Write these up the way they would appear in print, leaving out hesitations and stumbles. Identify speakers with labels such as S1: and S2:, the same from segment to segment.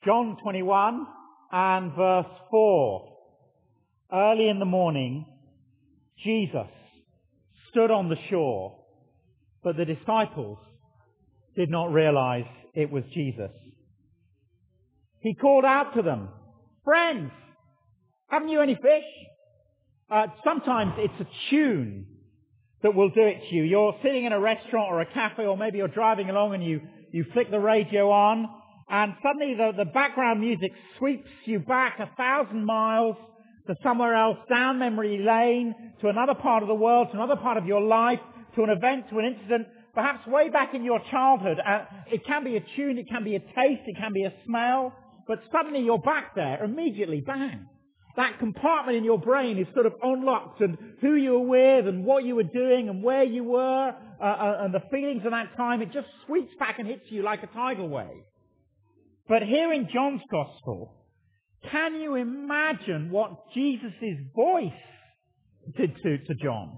S1: John 21 and verse 4. Early in the morning, Jesus stood on the shore, but the disciples did not realize it was Jesus. He called out to them, "Friends, haven't you any fish?" Sometimes it's a tune that will do it to you. You're sitting in a restaurant or a cafe, or maybe you're driving along and you flick the radio on, and suddenly the background music sweeps you back 1,000 miles to somewhere else, down memory lane, to another part of the world, to another part of your life, to an event, to an incident, perhaps way back in your childhood. It can be a tune, it can be a taste, it can be a smell, but suddenly you're back there, immediately, bang. That compartment in your brain is sort of unlocked, and who you were with, and what you were doing, and where you were, and the feelings of that time, it just sweeps back and hits you like a tidal wave. But here in John's Gospel, can you imagine what Jesus' voice did to John?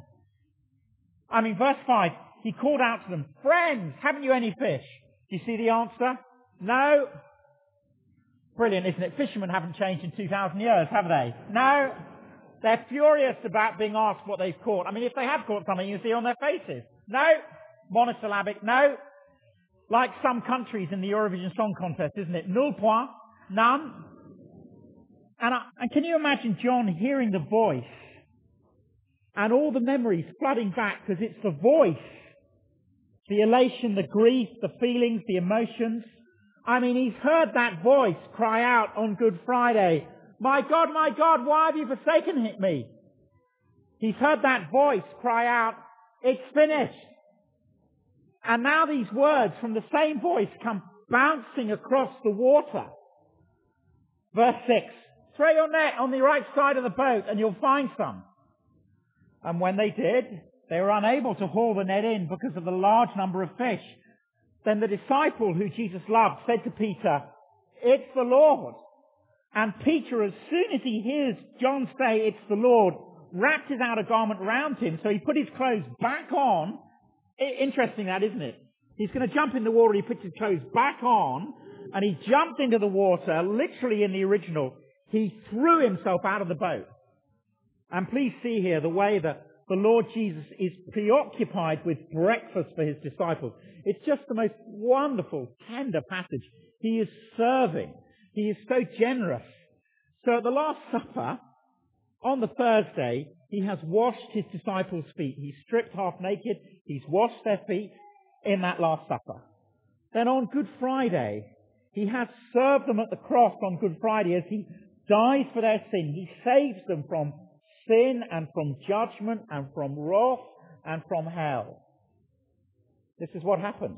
S1: I mean, verse 5, he called out to them, "Friends, haven't you any fish?" Do you see the answer? No. Brilliant, isn't it? Fishermen haven't changed in 2,000 years, have they? No. They're furious about being asked what they've caught. I mean, if they have caught something, you see on their faces. No. Monosyllabic, no. Like some countries in the Eurovision Song Contest, isn't it? Nul point, none. And can you imagine John hearing the voice and all the memories flooding back, because it's the voice, the elation, the grief, the feelings, the emotions. I mean, he's heard that voice cry out on Good Friday, my God, why have you forsaken me?" He's heard that voice cry out, "It's finished." And now these words from the same voice come bouncing across the water. Verse 6, "Throw your net on the right side of the boat and you'll find some." And when they did, they were unable to haul the net in because of the large number of fish. Then the disciple who Jesus loved said to Peter, "It's the Lord." And Peter, as soon as he hears John say, "It's the Lord," wrapped his outer garment round him, so he put his clothes back on. Interesting that, isn't it? He's going to jump in the water, he puts his clothes back on, and he jumped into the water, literally in the original. He threw himself out of the boat. And please see here the way that the Lord Jesus is preoccupied with breakfast for his disciples. It's just the most wonderful, tender passage. He is serving. He is so generous. So at the Last Supper, on the Thursday, he has washed his disciples' feet. He's stripped half naked. He's washed their feet in that Last Supper. Then on Good Friday, he has served them at the cross on Good Friday as he dies for their sin. He saves them from sin and from judgment and from wrath and from hell. This is what happens.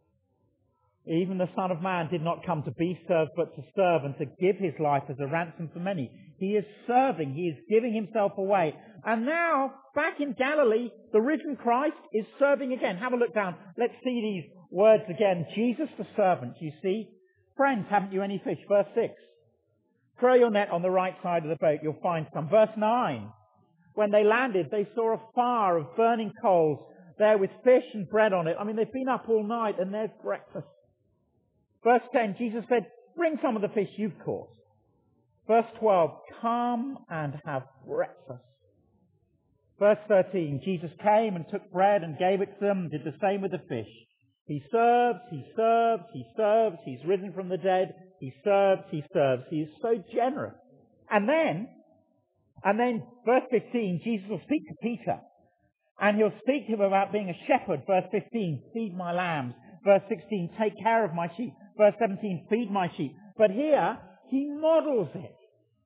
S1: Even the Son of Man did not come to be served, but to serve and to give his life as a ransom for many. He is serving. He is giving himself away. And now, back in Galilee, the risen Christ is serving again. Have a look down. Let's see these words again. Jesus the servant, you see. "Friends, haven't you any fish?" Verse 6. "Throw your net on the right side of the boat, you'll find some." Verse 9. "When they landed, they saw a fire of burning coals there with fish and bread on it." I mean, they've been up all night and there's breakfast. Verse 10, Jesus said, "Bring some of the fish you've caught." Verse 12, "Come and have breakfast." Verse 13, Jesus came and took bread and gave it to them and did the same with the fish. He serves, he serves, he serves. He's risen from the dead. He serves, he serves. He is so generous. And then, verse 15, Jesus will speak to Peter. And he'll speak to him about being a shepherd. Verse 15, "Feed my lambs." Verse 16, "Take care of my sheep." Verse 17, "Feed my sheep." But here, he models it.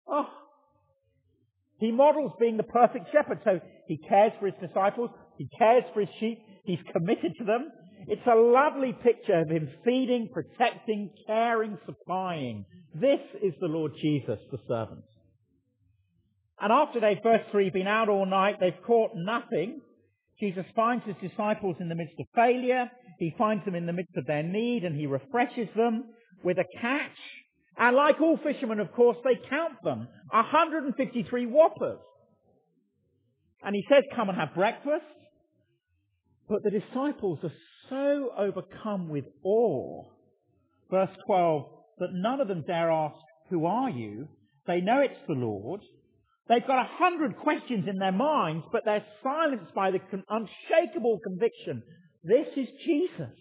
S1: He models being the perfect shepherd. So he cares for his disciples. He cares for his sheep. He's committed to them. It's a lovely picture of him feeding, protecting, caring, supplying. This is the Lord Jesus, the servant. And after they've, verse 3, been out all night, they've caught nothing. Jesus finds his disciples in the midst of failure. He finds them in the midst of their need, and he refreshes them with a catch. And like all fishermen, of course, they count them. 153 whoppers. And he says, "Come and have breakfast." But the disciples are so overcome with awe. Verse 12, that none of them dare ask, "Who are you?" They know it's the Lord. They've got 100 questions in their minds, but they're silenced by the unshakable conviction, this is Jesus.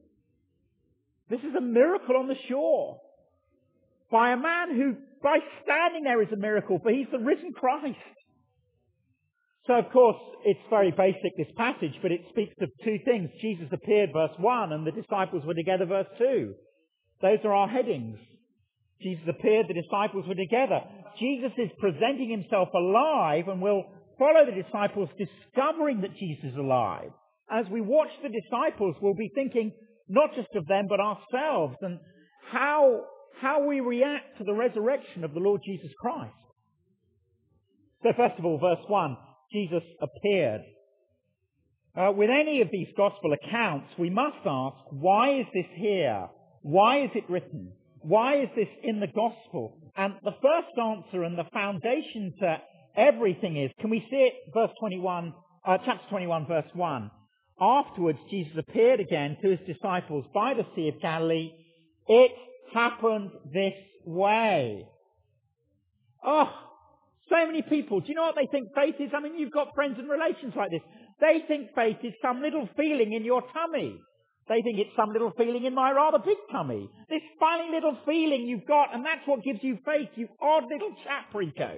S1: This is a miracle on the shore. By a man who, by standing there, is a miracle, for he's the risen Christ. So, of course, it's very basic, this passage, but it speaks of two things. Jesus appeared, verse 1, and the disciples were together, verse 2. Those are our headings. Jesus appeared, the disciples were together. Jesus is presenting himself alive, and we'll follow the disciples discovering that Jesus is alive. As we watch the disciples, we'll be thinking not just of them, but ourselves, and how we react to the resurrection of the Lord Jesus Christ. So first of all, verse 1, Jesus appeared. With any of these gospel accounts, we must ask, why is this here? Why is it written? Why is this in the gospel? And the first answer and the foundation to everything is, can we see it? Chapter 21, verse 1. Afterwards, Jesus appeared again to his disciples by the Sea of Galilee. It happened this way. Oh, so many people. Do you know what they think faith is? I mean, you've got friends and relations like this. They think faith is some little feeling in your tummy. They think it's some little feeling in my rather big tummy. This funny little feeling you've got, and that's what gives you faith, you odd little chap, Rico.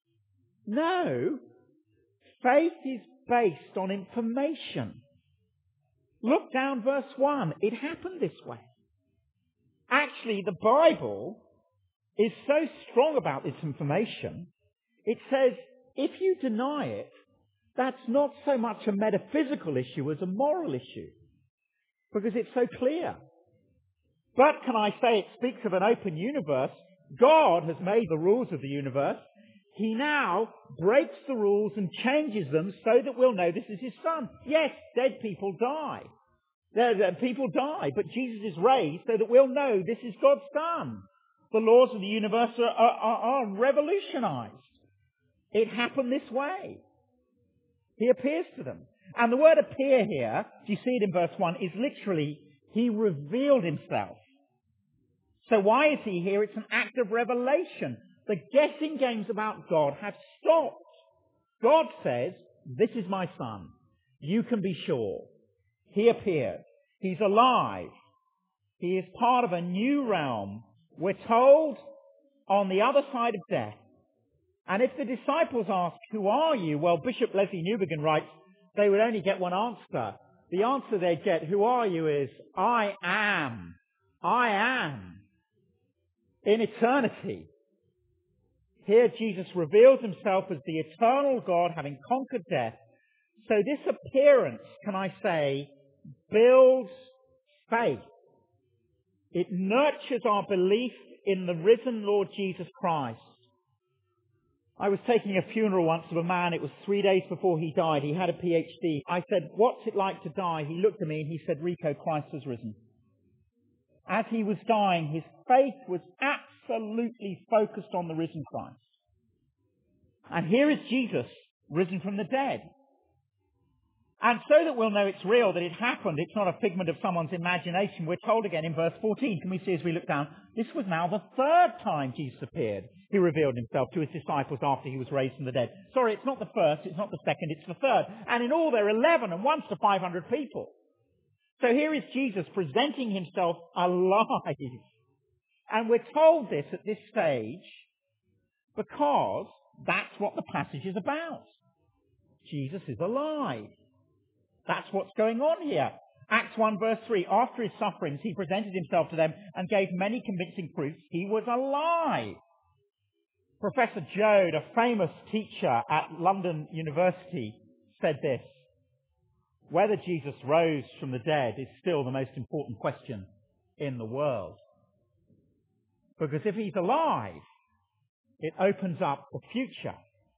S1: No. Faith is based on information. Look down verse 1. It happened this way. Actually, the Bible is so strong about this information. It says, if you deny it, that's not so much a metaphysical issue as a moral issue. Because it's so clear. But can I say it speaks of an open universe? God has made the rules of the universe. He now breaks the rules and changes them so that we'll know this is his son. Yes, dead people die. People die, but Jesus is raised so that we'll know this is God's son. The laws of the universe are revolutionized. It happened this way. He appears to them. And the word appear here, if you see it in verse 1, is literally, he revealed himself. So why is he here? It's an act of revelation. The guessing games about God have stopped. God says, this is my son. You can be sure. He appeared. He's alive. He is part of a new realm. We're told on the other side of death. And if the disciples ask, who are you? Well, Bishop Leslie Newbigin writes, they would only get one answer. The answer they'd get, who are you, is, I am. I am. In eternity. Here Jesus reveals himself as the eternal God having conquered death. So this appearance, can I say, builds faith. It nurtures our belief in the risen Lord Jesus Christ. I was taking a funeral once of a man. It was 3 days before he died. He had a PhD. I said, what's it like to die? He looked at me and he said, Rico, Christ has risen. As he was dying, his faith was absolutely focused on the risen Christ. And here is Jesus, risen from the dead. And so that we'll know it's real, that it happened, it's not a figment of someone's imagination, we're told again in verse 14, can we see as we look down, this was now the third time Jesus appeared. He revealed himself to his disciples after he was raised from the dead. Sorry, it's not the first, it's not the second, it's the third. And in all there are 11 and once to 500 people. So here is Jesus presenting himself alive. And we're told this at this stage because that's what the passage is about. Jesus is alive. That's what's going on here. Acts 1 verse 3, after his sufferings, he presented himself to them and gave many convincing proofs he was alive. Professor Joad, a famous teacher at London University, said this, whether Jesus rose from the dead is still the most important question in the world. Because if he's alive, it opens up the future.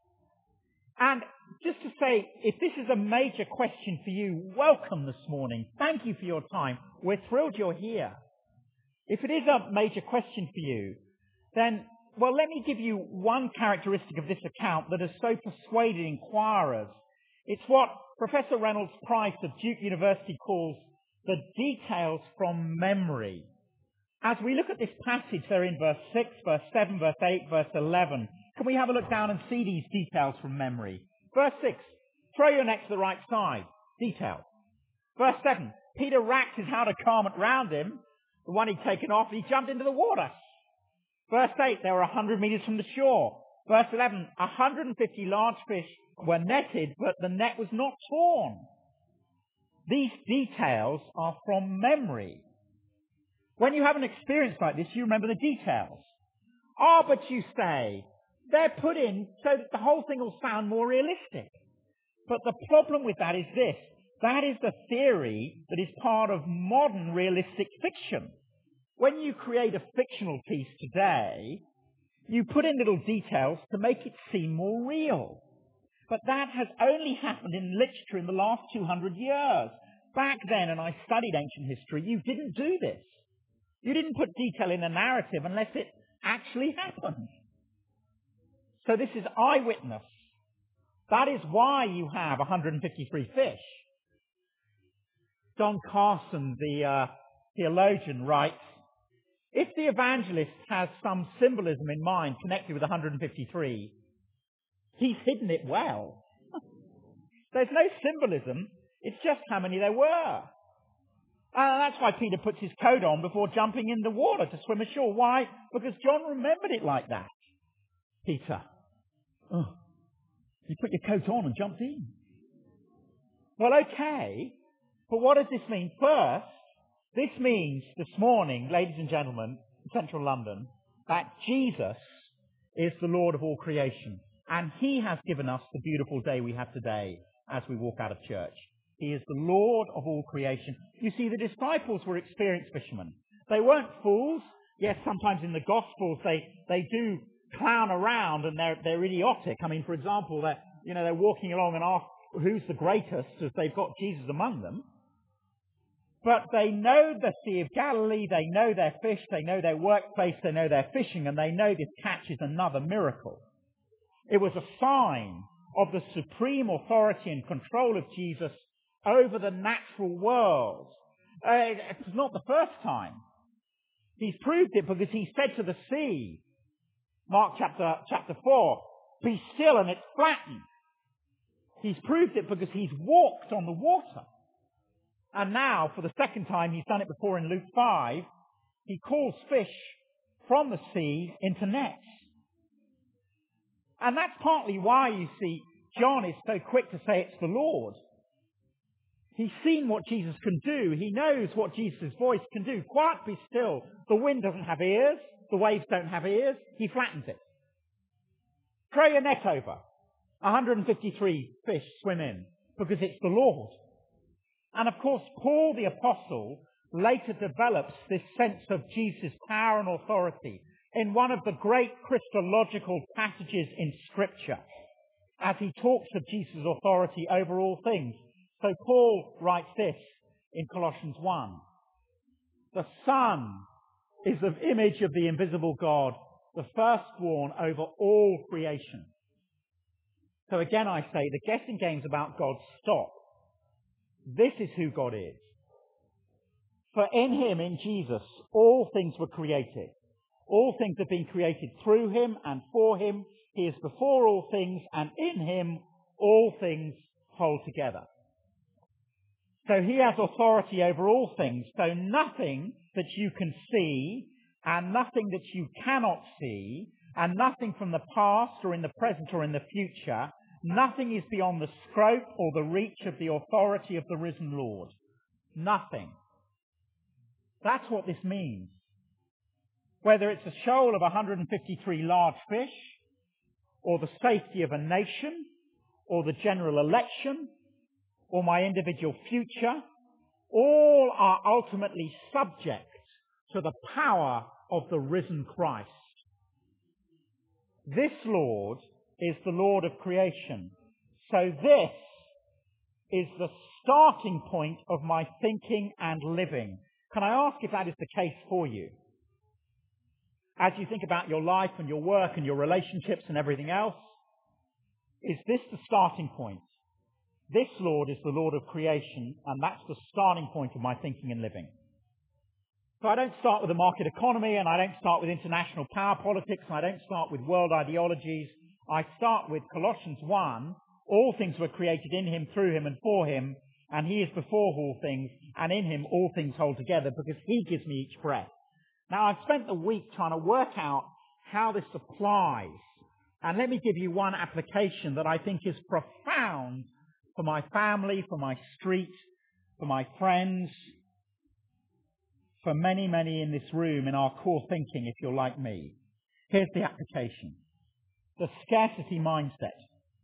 S1: And just to say, if this is a major question for you, welcome this morning. Thank you for your time. We're thrilled you're here. If it is a major question for you, then, well, let me give you one characteristic of this account that has so persuaded inquirers. It's what Professor Reynolds Price of Duke University calls the details from memory. As we look at this passage there in verse 6, verse 7, verse 8, verse 11, can we have a look down and see these details from memory? Verse 6, throw your net to the right side. Detail. Verse 7, Peter wrapped his outer garment round him, the one he'd taken off, and he jumped into the water. Verse 8, they were 100 meters from the shore. Verse 11, 150 large fish were netted, but the net was not torn. These details are from memory. When you have an experience like this, you remember the details. But you say, they're put in so that the whole thing will sound more realistic. But the problem with that is this. That is the theory that is part of modern realistic fiction. When you create a fictional piece today, you put in little details to make it seem more real. But that has only happened in literature in the last 200 years. Back then, and I studied ancient history, you didn't do this. You didn't put detail in a narrative unless it actually happened. So this is eyewitness. That is why you have 153 fish. Don Carson, the theologian, writes, if the evangelist has some symbolism in mind connected with 153, he's hidden it well. There's no symbolism. It's just how many there were. And that's why Peter puts his coat on before jumping in the water to swim ashore. Why? Because John remembered it like that. Peter, you put your coat on and jumped in. Well, okay. But what does this mean? First, this means this morning, ladies and gentlemen, in central London, that Jesus is the Lord of all creation. And he has given us the beautiful day we have today as we walk out of church. He is the Lord of all creation. You see, the disciples were experienced fishermen. They weren't fools. Yes, sometimes in the Gospels they do clown around and they're idiotic. I mean, for example, they're walking along and ask who's the greatest as they've got Jesus among them. But they know the Sea of Galilee, they know their fish, they know their workplace, they know their fishing, and they know this catch is another miracle. It was a sign of the supreme authority and control of Jesus over the natural world. It's not the first time. He's proved it because he said to the sea, Mark chapter 4, be still and it's flattened. He's proved it because he's walked on the water. And now, for the second time, he's done it before in Luke 5, he calls fish from the sea into nets. And that's partly why, you see, John is so quick to say it's the Lord. He's seen what Jesus can do. He knows what Jesus' voice can do. Quiet, be still. The wind doesn't have ears. The waves don't have ears. He flattens it. Throw your net over. 153 fish swim in because it's the Lord. And of course, Paul the Apostle later develops this sense of Jesus' power and authority in one of the great Christological passages in Scripture as he talks of Jesus' authority over all things. So Paul writes this in Colossians 1. The Son is the image of the invisible God, the firstborn over all creation. So again I say, the guessing games about God stop. This is who God is. For in him, in Jesus, all things were created. All things have been created through him and for him. He is before all things, and in him all things hold together. So he has authority over all things. So nothing that you can see, and nothing that you cannot see, and nothing from the past or in the present or in the future, nothing is beyond the scope or the reach of the authority of the risen Lord. Nothing. That's what this means. Whether it's a shoal of 153 large fish, or the safety of a nation, or the general election, or my individual future, all are ultimately subject to the power of the risen Christ. This Lord is the Lord of creation. So this is the starting point of my thinking and living. Can I ask if that is the case for you? As you think about your life and your work and your relationships and everything else, is this the starting point? This Lord is the Lord of creation, and that's the starting point of my thinking and living. So I don't start with the market economy, and I don't start with international power politics, and I don't start with world ideologies. I start with Colossians 1. All things were created in him, through him, and for him, and he is before all things, and in him all things hold together, because he gives me each breath. Now, I've spent the week trying to work out how this applies. And let me give you one application that I think is profound for my family, for my street, for my friends, for many, many in this room in our core thinking, if you're like me. Here's the application. The scarcity mindset.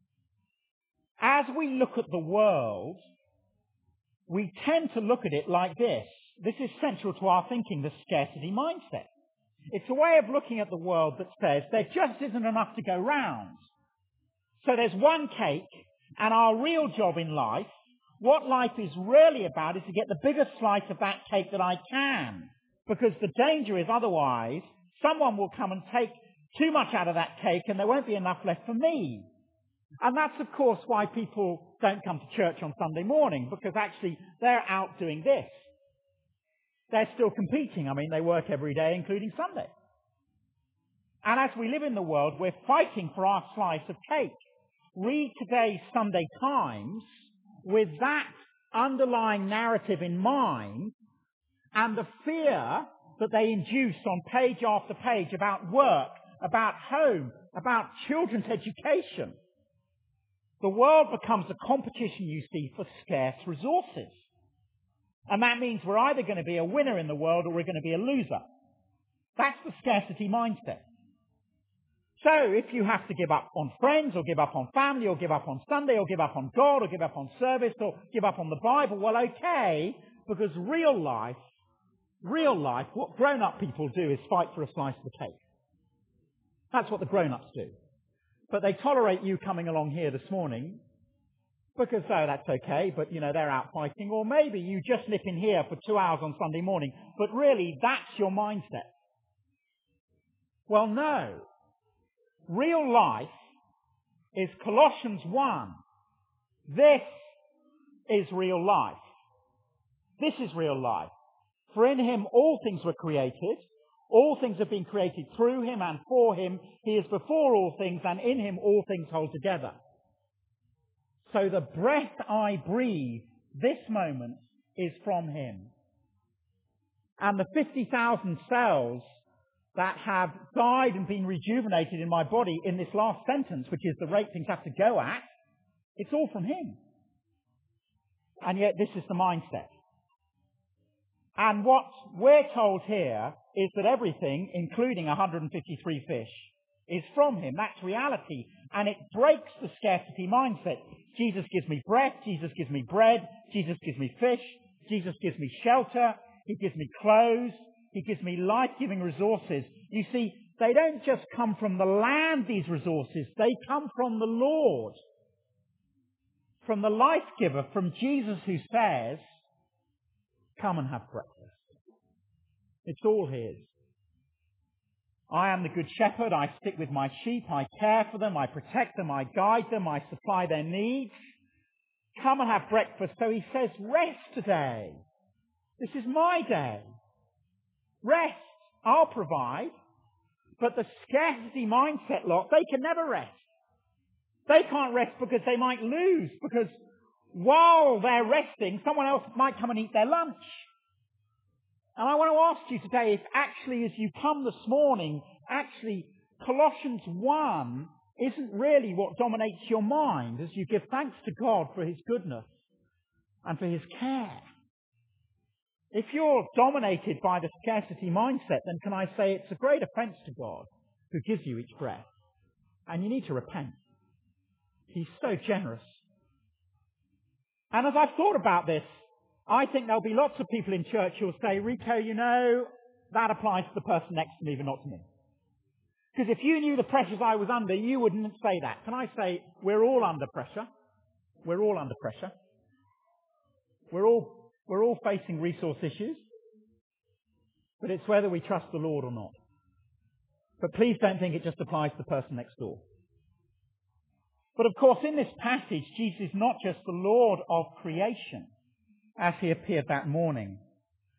S1: As we look at the world, we tend to look at it like this. This is central to our thinking, the scarcity mindset. It's a way of looking at the world that says there just isn't enough to go round. So there's one cake, and our real job in life, what life is really about, is to get the biggest slice of that cake that I can. Because the danger is otherwise, someone will come and take too much out of that cake and there won't be enough left for me. And that's, of course, why people don't come to church on Sunday morning, because actually they're out doing this. They're still competing. I mean, they work every day, including Sunday. And as we live in the world, we're fighting for our slice of cake. Read today's Sunday Times with that underlying narrative in mind and the fear that they induce on page after page about work, about home, about children's education. The world becomes a competition, you see, for scarce resources. And that means we're either going to be a winner in the world or we're going to be a loser. That's the scarcity mindset. So if you have to give up on friends or give up on family or give up on Sunday or give up on God or give up on service or give up on the Bible, well, okay, because real life, what grown-up people do is fight for a slice of the cake. That's what the grown-ups do. But they tolerate you coming along here this morning because, oh, that's okay, but, they're out fighting. Or maybe you just nip in here for 2 hours on Sunday morning, but really that's your mindset. Well, no. Real life is Colossians 1. This is real life. This is real life. For in him all things were created. All things have been created through him and for him. He is before all things, and in him all things hold together. So the breath I breathe this moment is from him. And the 50,000 cells that have died and been rejuvenated in my body in this last sentence, which is the rate things have to go at, it's all from him. And yet this is the mindset. And what we're told here is that everything, including 153 fish, is from him. That's reality. And it breaks the scarcity mindset. Jesus gives me breath. Jesus gives me bread. Jesus gives me fish. Jesus gives me shelter. He gives me clothes. He gives me life-giving resources. You see, they don't just come from the land, these resources. They come from the Lord. From the life giver, from Jesus, who says, come and have breakfast. It's all his. I am the good shepherd. I stick with my sheep. I care for them. I protect them. I guide them. I supply their needs. Come and have breakfast. So he says, rest today. This is my day. Rest. I'll provide. But the scarcity mindset lot, they can never rest. They can't rest because they might lose. Because while they're resting, someone else might come and eat their lunch. And I want to ask you today if actually as you come this morning, actually Colossians 1 isn't really what dominates your mind as you give thanks to God for his goodness and for his care. If you're dominated by the scarcity mindset, then can I say it's a great offense to God who gives you each breath. And you need to repent. He's so generous. And as I've thought about this, I think there'll be lots of people in church who'll say, Rico, that applies to the person next to me, but not to me. Because if you knew the pressures I was under, you wouldn't say that. Can I say, we're all under pressure. We're all under pressure. We're all facing resource issues. But it's whether we trust the Lord or not. But please don't think it just applies to the person next door. But of course, in this passage, Jesus is not just the Lord of creation, as he appeared that morning.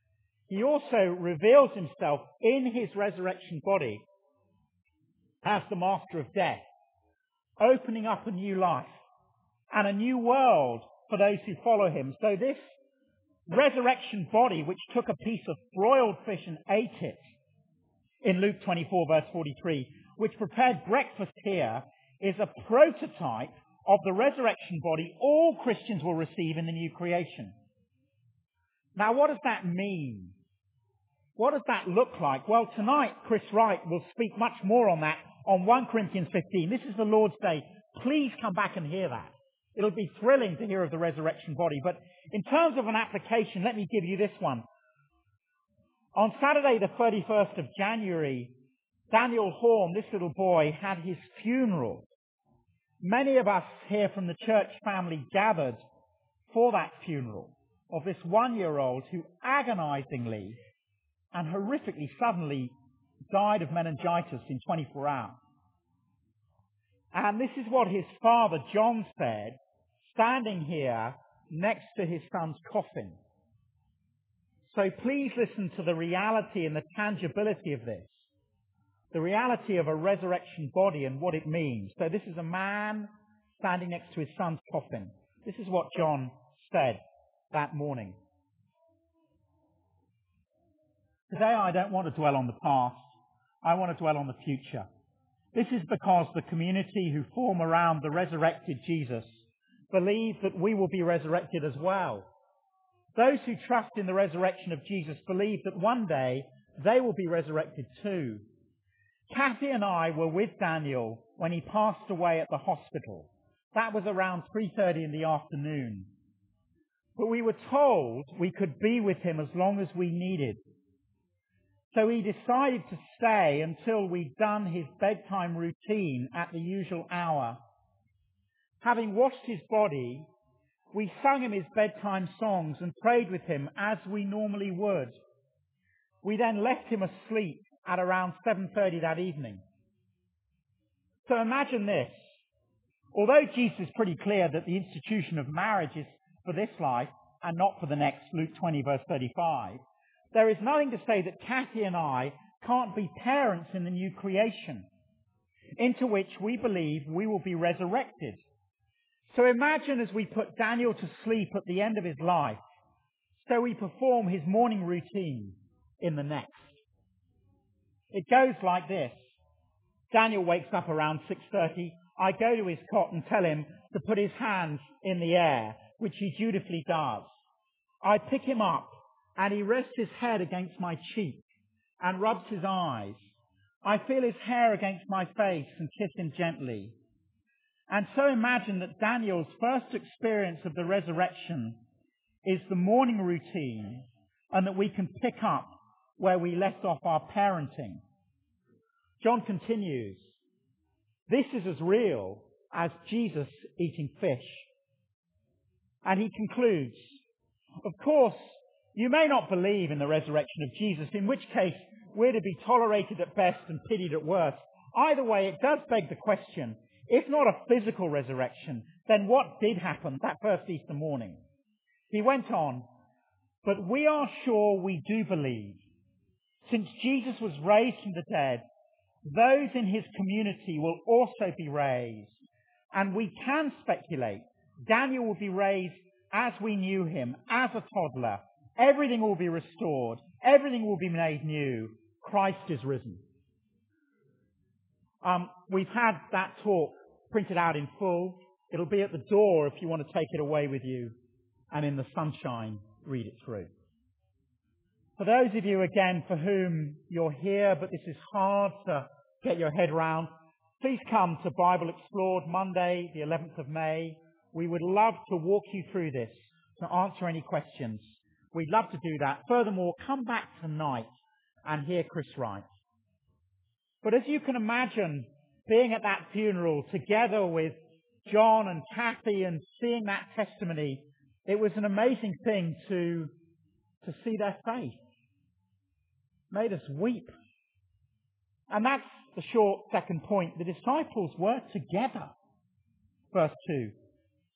S1: he also reveals himself in his resurrection body as the master of death, opening up a new life and a new world for those who follow him. So this resurrection body, which took a piece of broiled fish and ate it in Luke 24 verse 43, which prepared breakfast here, is a prototype of the resurrection body all Christians will receive in the new creation. Now, what does that mean? What does that look like? Well, tonight, Chris Wright will speak much more on that on 1 Corinthians 15. This is the Lord's Day. Please come back and hear that. It'll be thrilling to hear of the resurrection body. But in terms of an application, let me give you this one. On Saturday, the 31st of January, Daniel Horn, this little boy, had his funeral. Many of us here from the church family gathered for that funeral of this 1-year-old who agonizingly and horrifically suddenly died of meningitis in 24 hours. And this is what his father, John, said, standing here next to his son's coffin. So please listen to the reality and the tangibility of this. The reality of a resurrection body and what it means. So this is a man standing next to his son's coffin. This is what John said that morning. Today I don't want to dwell on the past. I want to dwell on the future. This is because the community who form around the resurrected Jesus believe that we will be resurrected as well. Those who trust in the resurrection of Jesus believe that one day they will be resurrected too. Kathy and I were with Daniel when he passed away at the hospital. That was around 3:30 in the afternoon. But we were told we could be with him as long as we needed. So he decided to stay until we'd done his bedtime routine at the usual hour. Having washed his body, we sung him his bedtime songs and prayed with him as we normally would. We then left him asleep at around 7:30 that evening. So imagine this. Although Jesus is pretty clear that the institution of marriage is for this life and not for the next, Luke 20 verse 35, there is nothing to say that Kathy and I can't be parents in the new creation, into which we believe we will be resurrected. So imagine as we put Daniel to sleep at the end of his life, so we perform his morning routine in the next. It goes like this. Daniel wakes up around 6:30. I go to his cot and tell him to put his hands in the air, which he dutifully does. I pick him up and he rests his head against my cheek and rubs his eyes. I feel his hair against my face and kiss him gently. And so imagine that Daniel's first experience of the resurrection is the morning routine, and that we can pick up where we left off our parenting. John continues, this is as real as Jesus eating fish. And he concludes, of course, you may not believe in the resurrection of Jesus, in which case we're to be tolerated at best and pitied at worst. Either way, it does beg the question, if not a physical resurrection, then what did happen that first Easter morning? He went on, but we are sure we do believe. Since Jesus was raised from the dead, those in his community will also be raised. And we can speculate Daniel will be raised as we knew him, as a toddler. Everything will be restored. Everything will be made new. Christ is risen. We've had that talk printed out in full. It'll be at the door if you want to take it away with you. And in the sunshine, read it through. For those of you, again, for whom you're here, but this is hard to get your head round, please come to Bible Explored Monday, the 11th of May. We would love to walk you through this, to answer any questions. We'd love to do that. Furthermore, come back tonight and hear Chris Wright. But as you can imagine, being at that funeral together with John and Kathy and seeing that testimony, it was an amazing thing to see their faith. Made us weep. And that's the short second point. The disciples were together. Verse 2.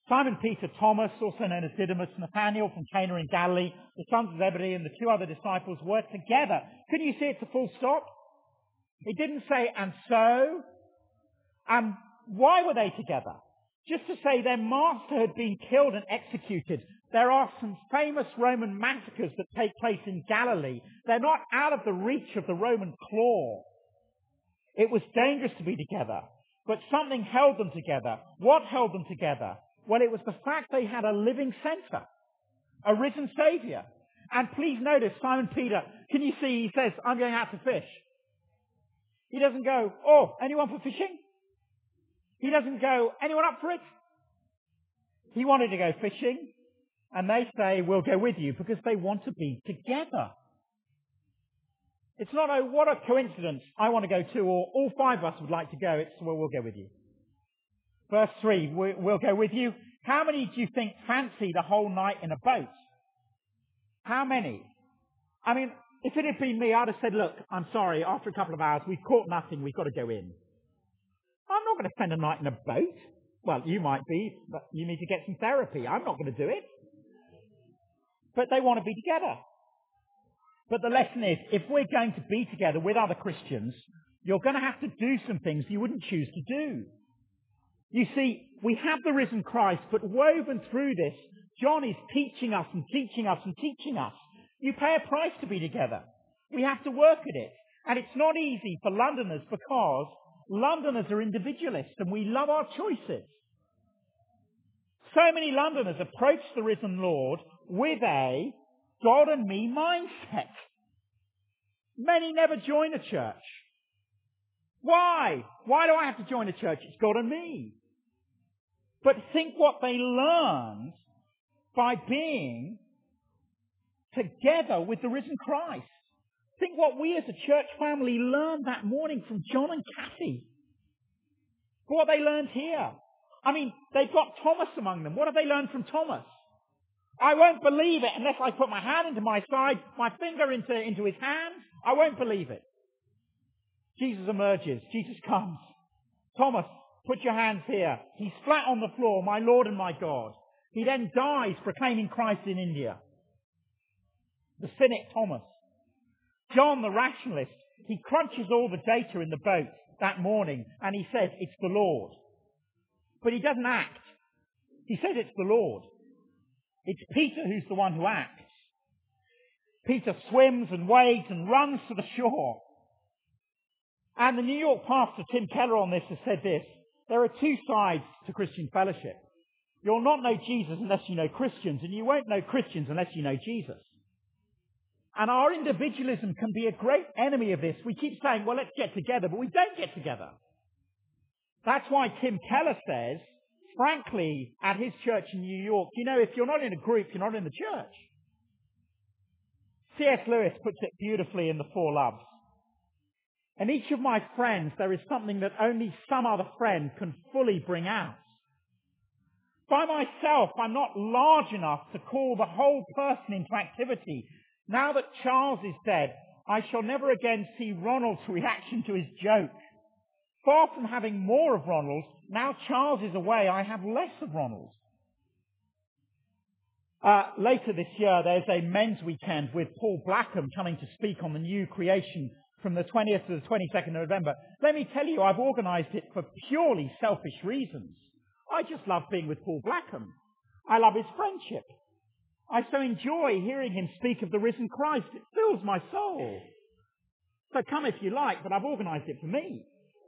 S1: Simon Peter, Thomas, also known as Didymus, Nathanael from Cana in Galilee, the sons of Zebedee, and the two other disciples were together. Couldn't you see it's a full stop? It didn't say, and so. And why were they together? Just to say their master had been killed and executed. There are some famous Roman massacres that take place in Galilee. They're not out of the reach of the Roman claw. It was dangerous to be together, but something held them together. What held them together? Well, it was the fact they had a living centre, a risen Saviour. And please notice, Simon Peter, can you see, he says, I'm going out to fish. He doesn't go, oh, anyone for fishing? He doesn't go, anyone up for it? He wanted to go fishing, and they say, we'll go with you, because they want to be together. It's not, oh, what a coincidence, I want to go too, or all five of us would like to go. It's, well, we'll go with you. Verse 3, we'll go with you. How many do you think fancy the whole night in a boat? How many? I mean, if it had been me, I'd have said, look, I'm sorry, after a couple of hours, we've caught nothing, we've got to go in. I'm not going to spend a night in a boat. Well, you might be, but you need to get some therapy. I'm not going to do it. But they want to be together. But the lesson is, if we're going to be together with other Christians, you're going to have to do some things you wouldn't choose to do. You see, we have the risen Christ, but woven through this, John is teaching us and teaching us and teaching us. You pay a price to be together. We have to work at it. And it's not easy for Londoners because Londoners are individualists and we love our choices. So many Londoners approach the risen Lord with a God and me mindset. Many never join a church. Why? Why do I have to join a church? It's God and me. But think what they learned by being together with the risen Christ. Think what we as a church family learned that morning from John and Kathy. What they learned here. I mean, they've got Thomas among them. What have they learned from Thomas? I won't believe it unless I put my hand into my side, my finger into his hand. I won't believe it. Jesus emerges. Jesus comes. Thomas, put your hands here. He's flat on the floor, my Lord and my God. He then dies proclaiming Christ in India. The cynic Thomas. John the rationalist, he crunches all the data in the boat that morning and he says it's the Lord. But he doesn't act. He says it's the Lord. It's Peter who's the one who acts. Peter swims and wades and runs to the shore. And the New York pastor Tim Keller on this has said this. There are two sides to Christian fellowship. You'll not know Jesus unless you know Christians, and you won't know Christians unless you know Jesus. And our individualism can be a great enemy of this. We keep saying, well, let's get together, but we don't get together. That's why Tim Keller says, frankly, at his church in New York, you know, if you're not in a group, you're not in the church. C.S. Lewis puts it beautifully in The Four Loves. In each of my friends, there is something that only some other friend can fully bring out. By myself, I'm not large enough to call the whole person into activity. Now that Charles is dead, I shall never again see Ronald's reaction to his joke. Far from having more of Ronald, now Charles is away, I have less of Ronald. Later this year, there's a men's weekend with Paul Blackham coming to speak on the new creation from the 20th to the 22nd of November. Let me tell you, I've organised it for purely selfish reasons. I just love being with Paul Blackham. I love his friendship. I so enjoy hearing him speak of the risen Christ. It fills my soul. So come if you like, but I've organised it for me.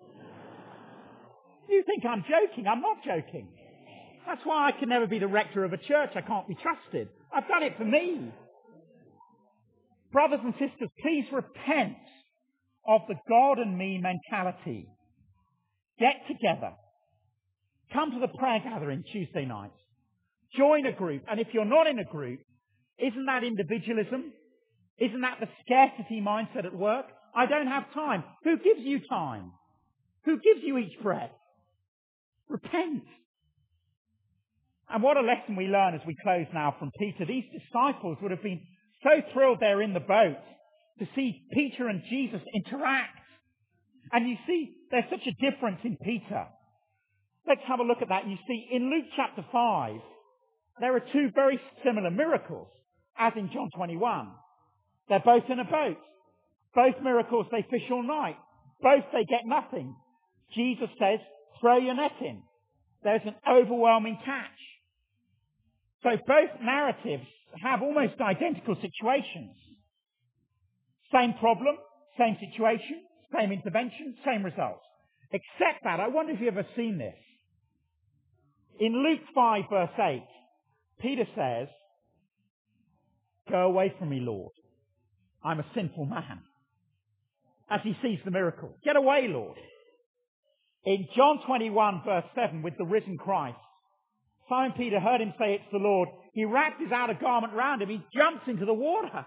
S1: You think I'm joking? I'm not joking. That's why I can never be the rector of a church. I can't be trusted. I've done it for me. Brothers and sisters, please repent of the God and me mentality. Get together. Come to the prayer gathering Tuesday night. Join a group. And if you're not in a group, isn't that individualism? Isn't that the scarcity mindset at work? I don't have time. Who gives you time? Who gives you each breath? Repent. And what a lesson we learn as we close now from Peter. These disciples would have been so thrilled they're in the boat to see Peter and Jesus interact. And you see, there's such a difference in Peter. Let's have a look at that. You see, in Luke chapter 5, there are two very similar miracles, as in John 21. They're both in a boat. Both miracles, they fish all night. Both, they get nothing. Jesus says, throw your net in. There's an overwhelming catch. So both narratives have almost identical situations. Same problem, same situation, same intervention, same result. Except that, I wonder if you've ever seen this. In Luke 5 verse 8, Peter says, go away from me, Lord. I'm a sinful man. As he sees the miracle. Get away, Lord. In John 21 verse 7, with the risen Christ, Simon Peter heard him say, it's the Lord. He wrapped his outer garment round him. He jumps into the water.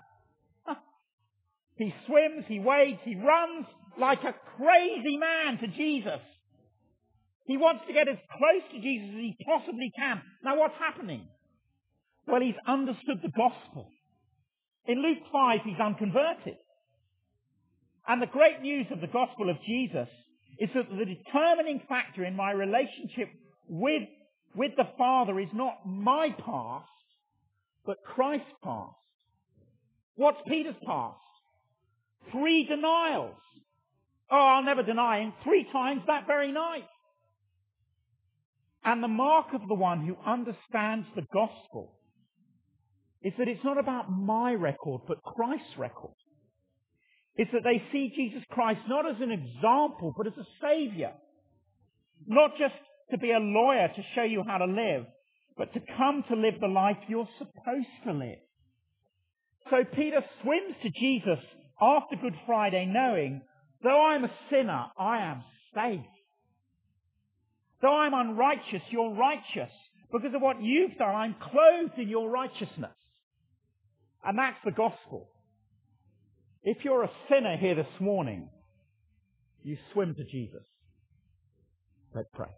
S1: He swims, he wades, he runs like a crazy man to Jesus. He wants to get as close to Jesus as he possibly can. Now what's happening? Well, he's understood the gospel. In Luke 5, he's unconverted. And the great news of the gospel of Jesus is that the determining factor in my relationship with the Father is not my past, but Christ's past. What's Peter's past? 3 denials. Oh, I'll never deny him. 3 times that very night. And the mark of the one who understands the gospel is that it's not about my record, but Christ's record. It's that they see Jesus Christ not as an example, but as a saviour. Not just to be a lawyer to show you how to live, but to come to live the life you're supposed to live. So Peter swims to Jesus after Good Friday knowing, though I'm a sinner, I am safe. Though I'm unrighteous, you're righteous. Because of what you've done, I'm clothed in your righteousness. And that's the gospel. If you're a sinner here this morning, you swim to Jesus. Let's pray.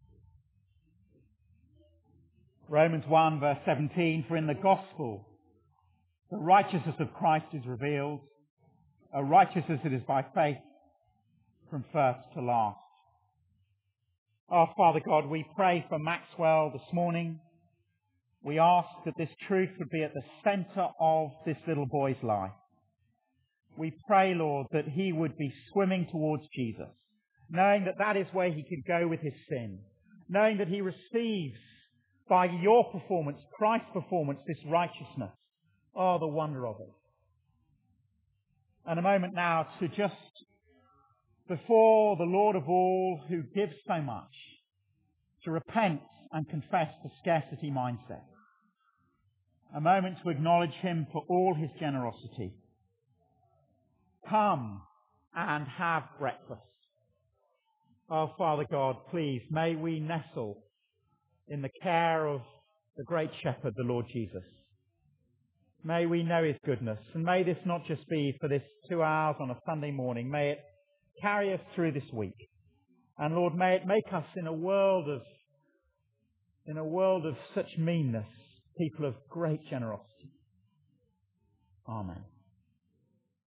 S1: Romans 1 verse 17, for in the gospel, the righteousness of Christ is revealed, a righteousness that is by faith from first to last. Oh, Father God, we pray for Maxwell this morning. We ask that this truth would be at the centre of this little boy's life. We pray, Lord, that he would be swimming towards Jesus, knowing that that is where he could go with his sin, knowing that he receives by your performance, Christ's performance, this righteousness. Oh, the wonder of it. And a moment now to just, before the Lord of all who gives so much, to repent and confess the scarcity mindset. A moment to acknowledge him for all his generosity. Come and have breakfast. Oh, Father God, please, may we nestle in the care of the great shepherd, the Lord Jesus. May we know his goodness, and may this not just be for this 2 hours on a Sunday morning. May it carry us through this week. And Lord, may it make us in a world of such meanness, people of great generosity. Amen.